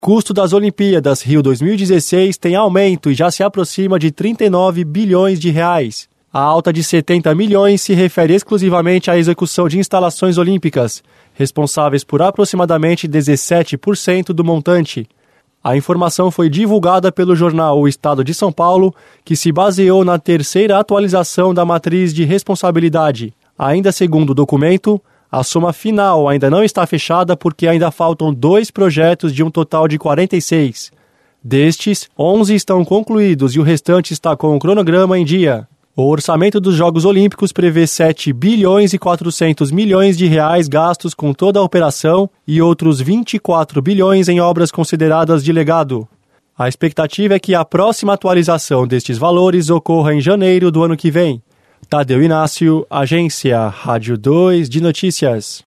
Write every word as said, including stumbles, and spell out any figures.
Custo das Olimpíadas Rio dois mil e dezesseis tem aumento e já se aproxima de trinta e nove bilhões de reais. A alta de setenta milhões se refere exclusivamente à execução de instalações olímpicas, responsáveis por aproximadamente dezessete por cento do montante. A informação foi divulgada pelo jornal O Estado de São Paulo, que se baseou na terceira atualização da matriz de responsabilidade. Ainda segundo o documento, a soma final ainda não está fechada porque ainda faltam dois projetos de um total de quarenta e seis. Destes, onze estão concluídos e o restante está com o cronograma em dia. O orçamento dos Jogos Olímpicos prevê sete bilhões e quatrocentos milhões de reais gastos com toda a operação e outros vinte e quatro bilhões em obras consideradas de legado. A expectativa é que a próxima atualização destes valores ocorra em janeiro do ano que vem. Tadeu Inácio, Agência Rádio dois de Notícias.